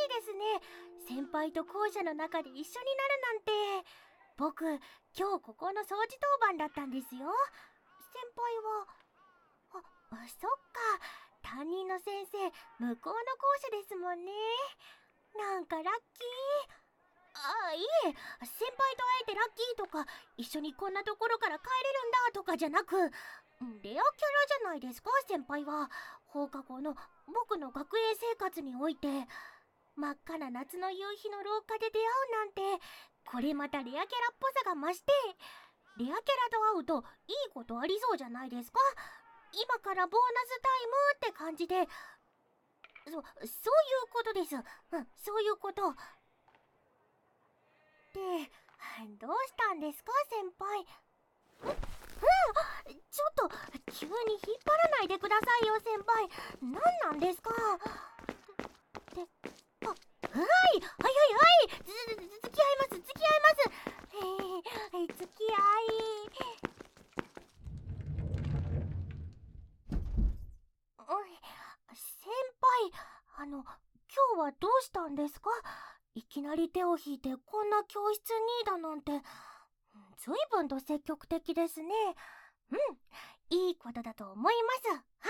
ですね。先輩と校舎の中で一緒になるなんて。僕、今日ここの掃除当番だったんですよ。先輩は、そっか。担任の先生、向こうの校舎ですもんね。なんかラッキー。いえ、先輩と会えてラッキーとか、一緒にこんなところから帰れるんだとかじゃなく、レアキャラじゃないですか、先輩は。放課後の僕の学園生活において、真っ赤な夏の夕日の廊下で出会うなんて、これまたレアキャラっぽさが増して、レアキャラと会うといいことありそうじゃないですか。今からボーナスタイムって感じで、そういうことです。そういうこと。で、どうしたんですか、先輩。ちょっと、急に引っ張らないでくださいよ、先輩。何なんですか。で、はい付き合います。付き合い。先輩、今日はどうしたんですか。いきなり手を引いてこんな教室にだなんて、ずいぶんと積極的ですね。いいことだと思います。はい。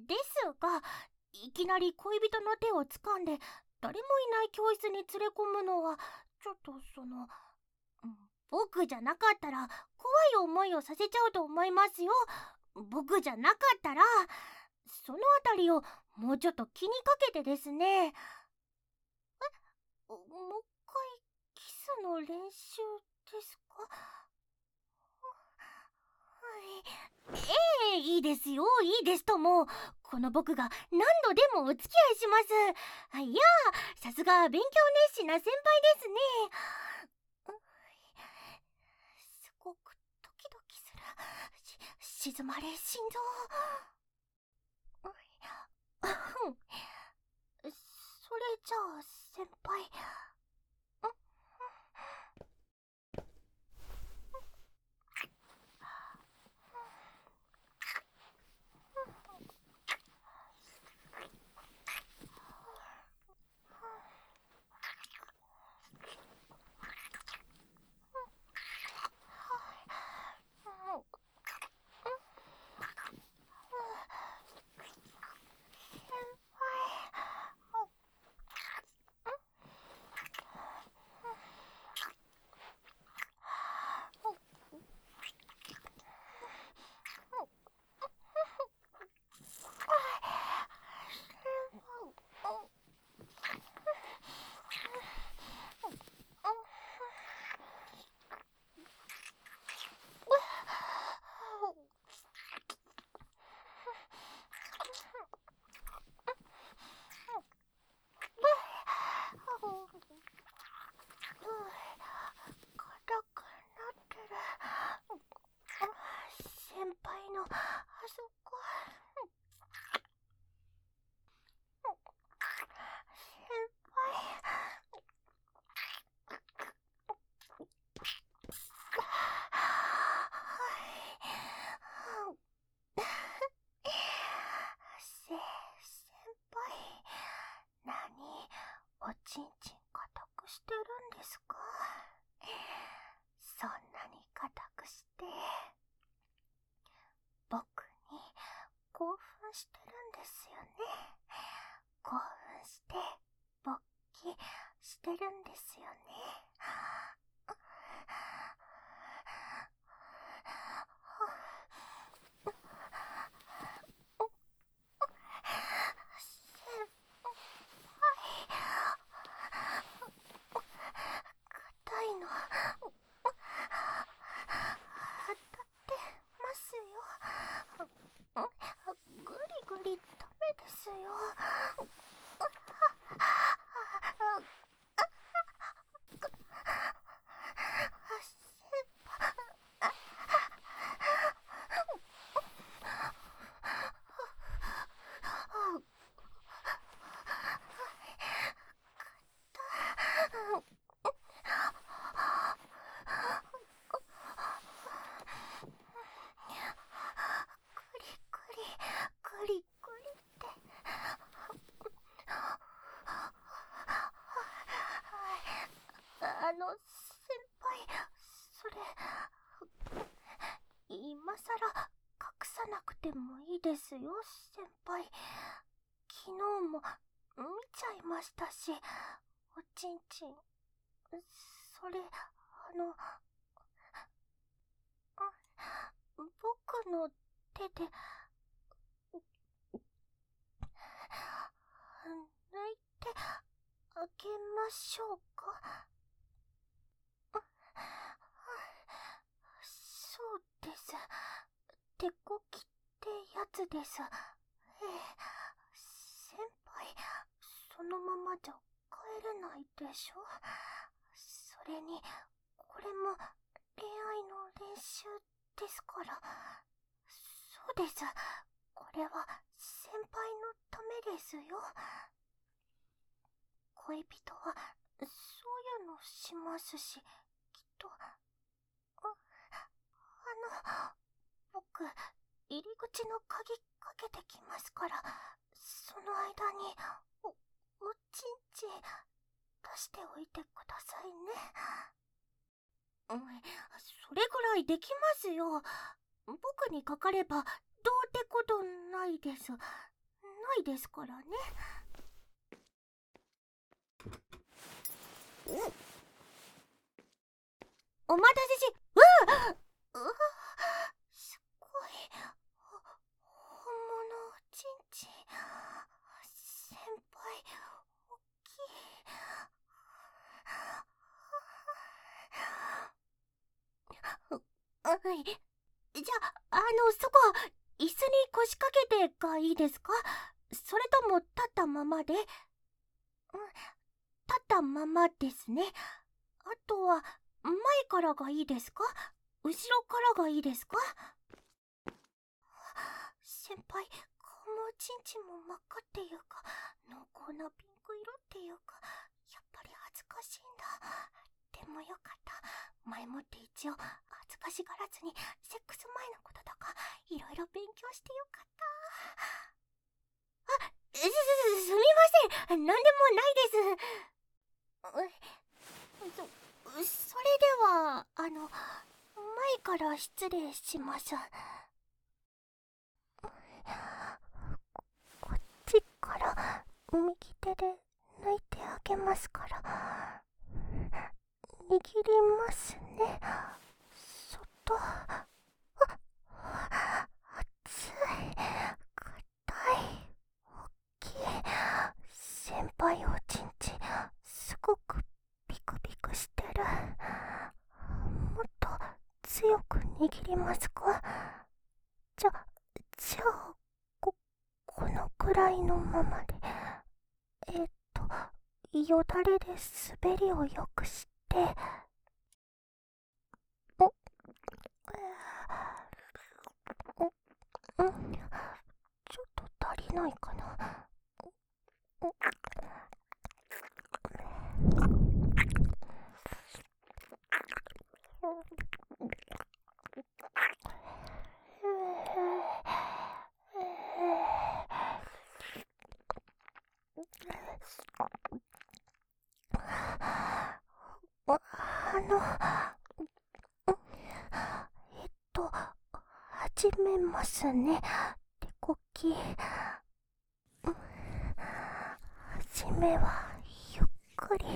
ですが、いきなり恋人の手を掴んで誰もいない教室に連れ込むのは、ちょっと僕じゃなかったら怖い思いをさせちゃうと思いますよ。僕じゃなかったら、そのあたりをもうちょっと気にかけてですね。もう一回キスの練習ですか。いいですよ、いいですとも。この僕が何度でもお付き合いします。いやさすが勉強熱心な先輩ですね。すごくドキドキする。静まれ心臓。それじゃあ先輩、硬くなってる。先輩のあそこ。先輩。先輩、何おちんちん固くしてるんですか。そんなに固くして僕に興奮してるんですよね。興奮して勃起してるんですよね。硬いの当たってますよ。ぐりぐりダメですよ。 くてもいいですよ、先輩。昨日も見ちゃいましたし、おちんちん。それ、僕の手で、抜いてあげましょうか。そうです。手こきってやつです。先輩、そのままじゃ帰れないでしょ。それに、これも恋愛の練習ですから。そうです。これは先輩のためですよ。恋人はそういうのしますし、きっと。僕、入り口の鍵かけてきますから、その間におちんちん出しておいてくださいね。それぐらいできますよ。僕にかかればどうってことないです。ないですからね。お待たせし、すごい。本物おちんちん。先輩、おっきい。じゃあ、そこ、椅子に腰掛けてがいいですか？それとも立ったままで？立ったままですね。あとは、前からがいいですか？後ろからがいいですか？先輩、顔もおちんちんも真っ赤っていうか、濃厚なピンク色っていうか、やっぱり恥ずかしいんだ。でもよかった。前もって一応、恥ずかしがらずに、セックス前のこととか、いろいろ勉強してよかった。すみません。なんでもないです。それでは、前から失礼します。こっちから右手で抜いてあげますから。握りますね。そっと。熱い、硬い、大きい。先輩おちんちん、すごくビクビクしてる。もっと強く握りますか？じゃあ、このくらいのままで。よだれで滑りを良くして、ちょっと足りないかな。始めますね。手こき。始めはゆっくり。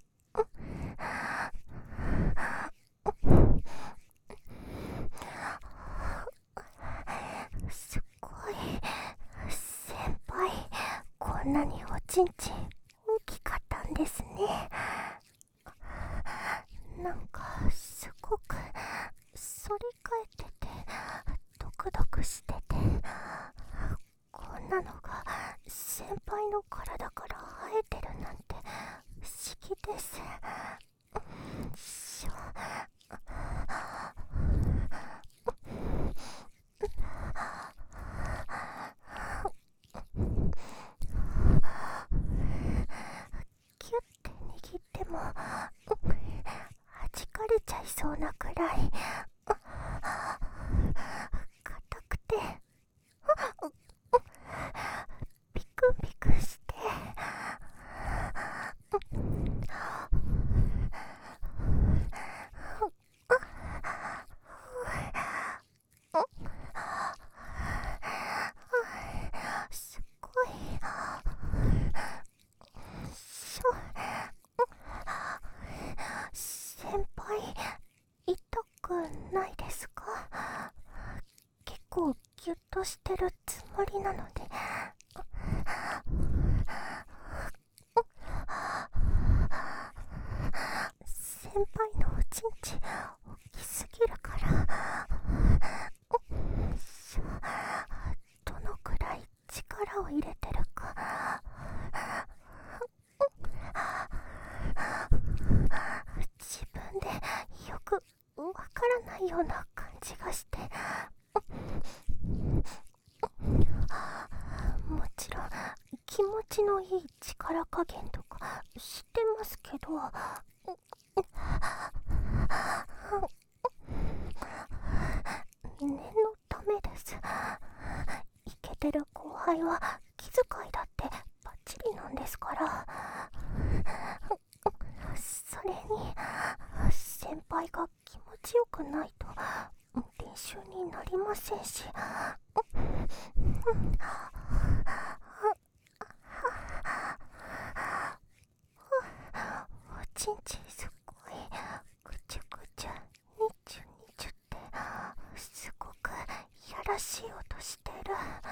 すごい。先輩、こんなにおちんちん大きかったんですね。なんかすごく反り返っててドクドクしてて、こんなのが先輩の体から生えてるなんて不思議です。キュッて握っても弾かれちゃいそうなくらい硬くて、ビクビクして、 ないですか？結構ギュッとしてるつもりなので。先輩のおちんち大きすぎるから、どのくらい力を入れてるか自分でよくわからないような感じがして、もちろん気持ちのいい力加減とか知ってますけど、念のためです。イケてる後輩は気遣いだってバッチリなんですから。それに先輩が気持ちよくないと練習になりませんし。おちんちすっごいぐちゅぐちゅにちゅにちゅってすごくいやらしい音してる。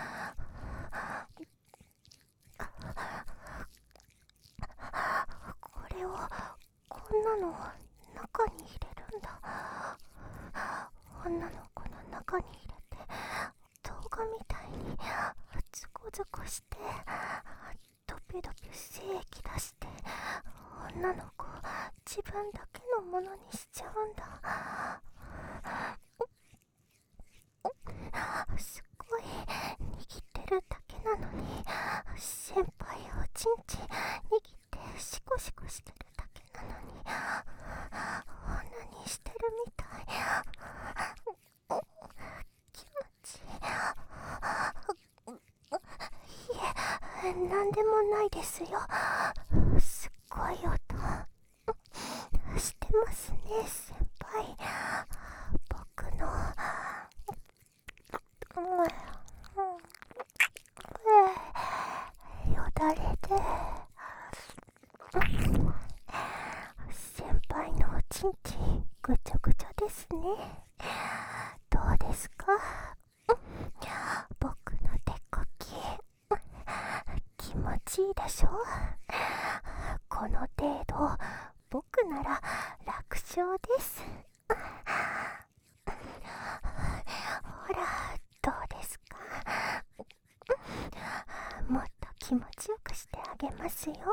これをこんなの中に入れるんだ。女の子の中に入れて動画みたいにズコズコしてドピドピ精液出して女の子自分だけのものにしちゃうんだ。すごい握ってるだけなのに先輩おちんち握ってシコシコしてるだけなのに女にしてるみたい。気持ちいい。なんでもないですよ。すっごい音してますね先輩。僕のよだれで先輩のおちんちぐちょぐちょですね。どうですか？僕の手こき気持ちいいでしょ？この程度僕なら楽勝です。ほらどうですか？もっと気持ちよくしてあげますよ。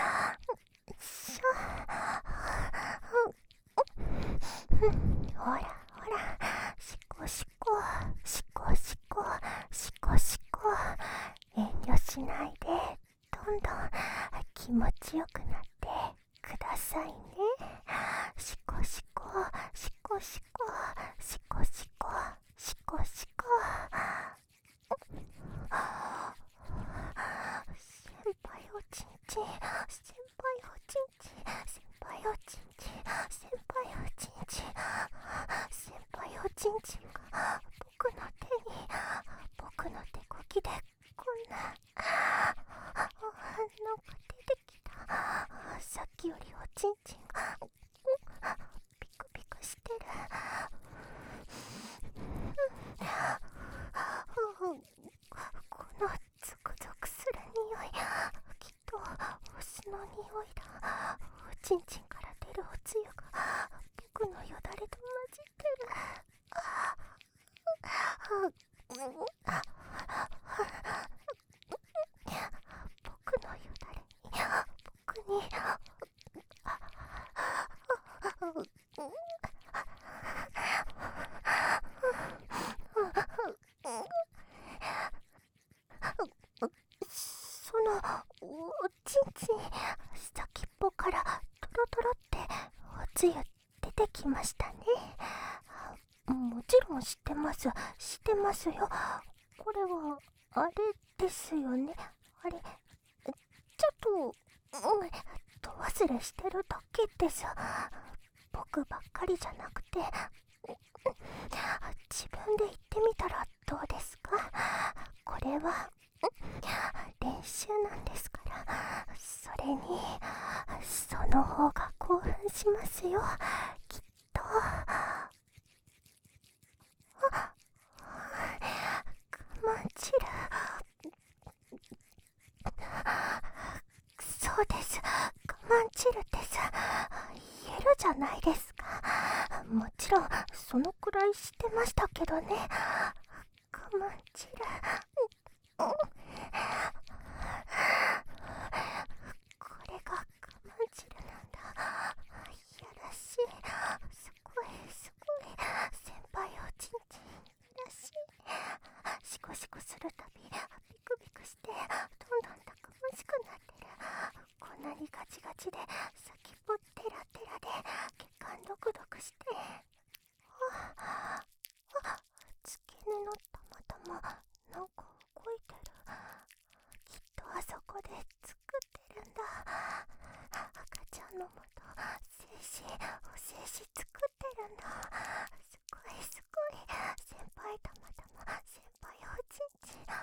ほらほら、シコシコシコシコシコシコ、遠慮しないでどんどん気持ちよくなってくださいね。シコシコシコシコシコシコシコシコ。先輩おちんち、先輩おちんち、先輩おちんち、先輩おちんち、先輩おちんちが僕の手に、僕の手こきでこんななんか出てきた。さっきよりおちんちがピクピクしてる。このゾクゾクする匂い、きっとお酢の匂いだ。おちんちんから出るおつゆが僕のよだれと混じってる。僕のよだれに僕にそのおちんちん先っぽからトロトロっておつゆ出てきましたね。もちろん知ってます知ってますよ。これはあれですよね。あれちょっとと忘れしてるだけです。僕ばっかりじゃなくて自分で言ってみたらどうですか？これは練習なんですから。それにその方が興奮しますよきっと。 ゃないですか。もちろんそのくらいしてましたけどね。我慢汁。これが我慢汁なんだ。いやらしい。すごいすごい。先輩おちんちんいやらしい。シコシコするたびビクビクしてどんどんたくましくなってる。こんなにガチガチで先っぽテラテラで血管ドクドクして、付け根のたまたまなんか動いてる。きっとあそこで作ってるんだ。赤ちゃんのもと精子お精子作ってるんだ。すごいすごい。先輩たまたま先輩おちんちん。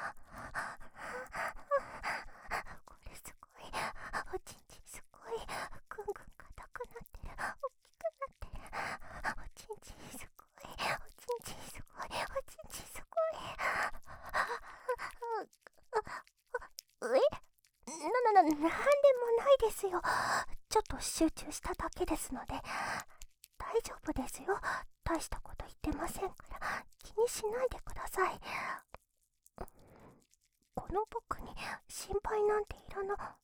これすごい。おちんちんすごい。ぐんぐん硬くなってる。大きくなってる。おちんちんすごい。おちんちんすごい。おちんちんすごい。なんでもないですよ。ちょっと集中しただけですので大丈夫ですよ。大したこと言ってませんから気にしないでください。この僕に心配なんていらな。はい、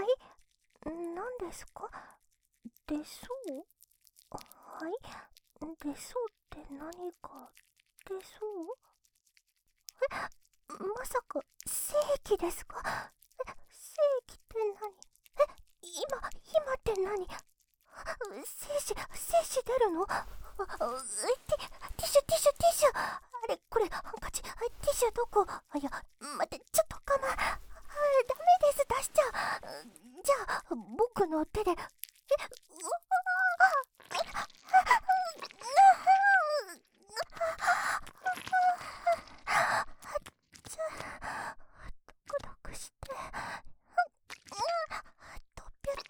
何ですか？出そう？はい、出そうって何か出そう？まさか正規ですか？正規って何？今って何？精子出るの？ティッシュ。あれ、これ、ハンカチ。ティッシュどこ？いや、待って、ちょっとダメです、出しちゃう。じゃあ、僕の手で。ドクドクして。とぴゅって。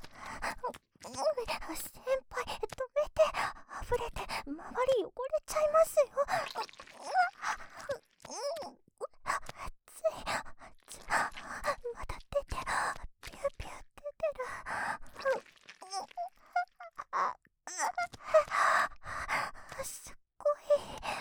先輩、止めて。溢れて、周り汚れちゃいますよ。熱い。まだ出てる。ピューピュー出てる。すっごい。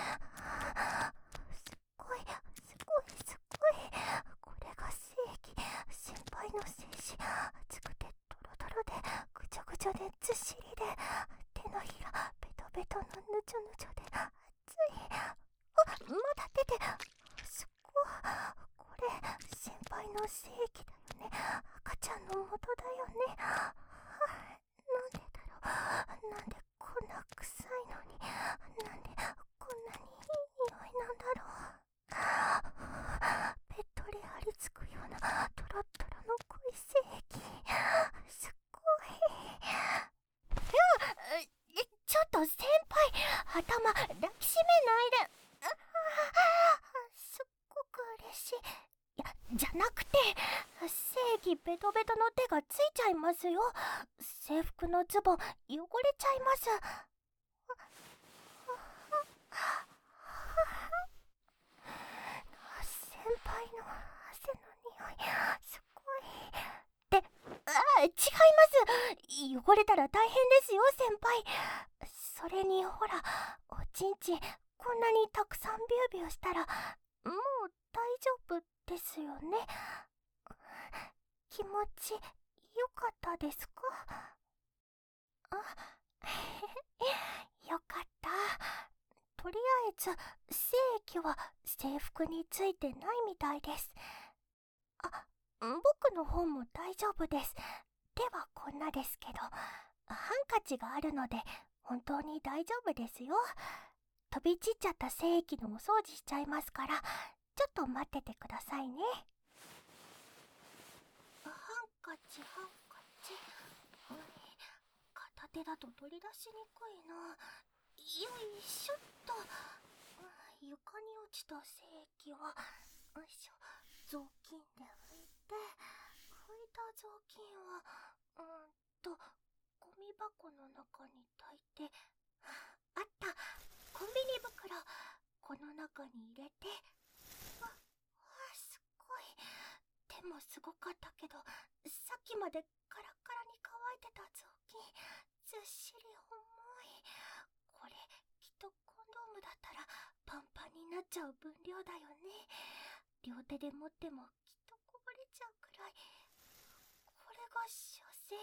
これが正規。先輩の精子。熱くてドロドロでぐちょぐちょでずっしりで、手のひらベトベトのぬちょぬちょで熱い。まだ出て。すごい。これ先輩の正規だよね。赤ちゃんの元だよね。なんでだろう。なんでこんな臭いのに、なんでこんなにいい匂いなんだろう。べっとり張り付くようなトロットロの濃い精液。すっごい。ちょっと先輩、頭抱きしめないで。すっごく嬉しい。いや、じゃなくて、正規ベトベトの手がついちゃいますよ。制服のズボン汚れちゃいます。先輩の汗の匂い、すごい。って違います。汚れたら大変ですよ、先輩。それにほら、おちんちんこんなにたくさんビュービューしたらもう大丈夫ですよね。気持ちよかったですか？よかった。とりあえず精液は制服についてないみたいです。僕の方も大丈夫です。手はこんなですけど、ハンカチがあるので本当に大丈夫ですよ。飛び散っちゃった精液のお掃除しちゃいますから、ちょっと待っててくださいね。ハンカチ。片手だと取り出しにくいな。よいしょっと。床に落ちた精液は、よいしょ、雑巾で拭いて、拭いた雑巾はゴミ箱の中に炊いて、あった、コンビニ袋、この中に入れて。すごい。手もすごかったけど、さっきまでカララに乾いてた雑巾、ずっしり重い。これ、きっとコンドームだったらパンパンになっちゃう分量だよね。両手で持ってもきっとこぼれちゃうくらい。これが射精、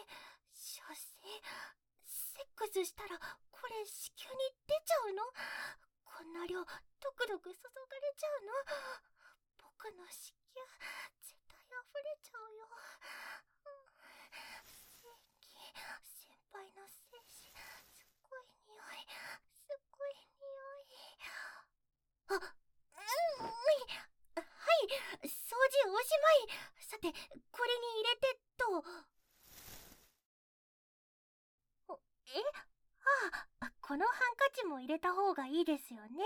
セックスしたらこれ子宮に出ちゃうの？こんな量ドクドク注がれちゃうの？僕の子宮絶対溢れちゃうよ。先輩の精子、すっごい匂い、すっごい匂い。はい、掃除おしまい。さて、これに入れてと。このハンカチも入れた方がいいですよね。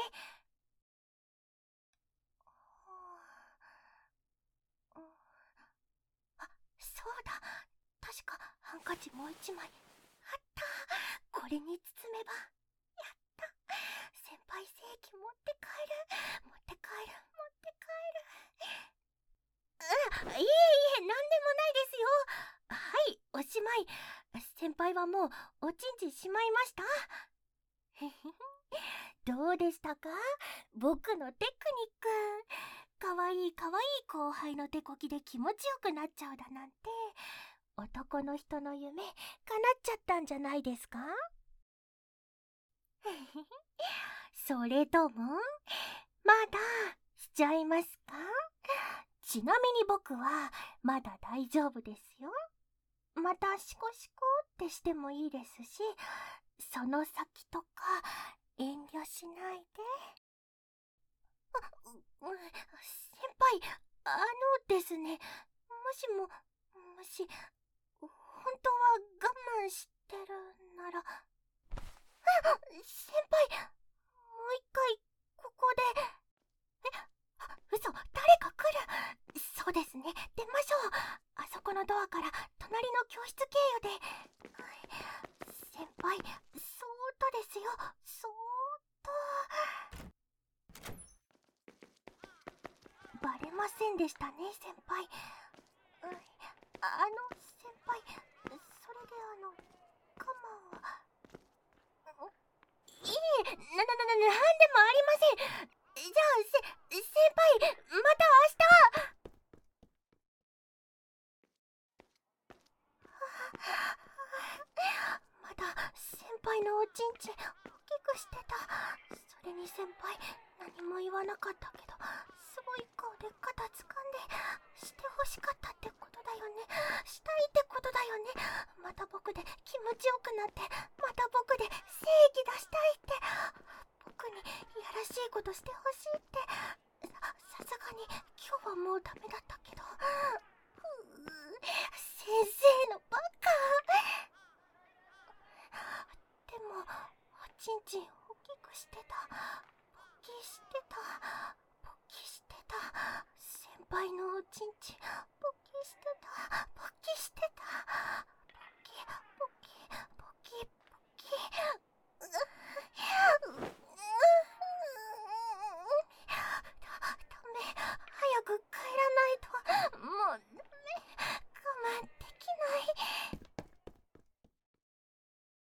そうだ。確かハンカチもう一枚。あった。これに包めば。やった。先輩正規持って帰る。いえ、なんでもないですよ。はい、おしまい。先輩はもうおちんちしまいました？どうでしたか？僕のテクニック。かわいい後輩の手こきで気持ちよくなっちゃうだなんて、男の人の夢叶っちゃったんじゃないですか？それともまだしちゃいますか？ちなみに僕はまだ大丈夫ですよ。またシコシコってしてもいいですし、その先とか遠慮しないで。先輩、ですね、もし、本当は我慢してるなら、先輩、もう一回、ここで。嘘、誰か来る。そうですね、出ましょう。あそこのドアから隣の教室経由で。先輩、そーっとですよ、そーっと。バレませんでしたね、先輩。先輩、それで我慢は。いえ、なんでもありません。じゃあ、先輩、また明日。まだ先輩のおちんち大きくしてた。それに先輩、何も言わなかったけど、すごい顔で肩掴んで、してほしかったってことだよね。したいってことだよね。また僕で気持ちよくなって、また僕で精液出したいって。僕にいやらしいことしてほしいって。さすがに今日はもうダメだったけど。先生のバカ。でも、おちんちん大きくしてた。勃起してた。先輩のおちんちん勃起してた。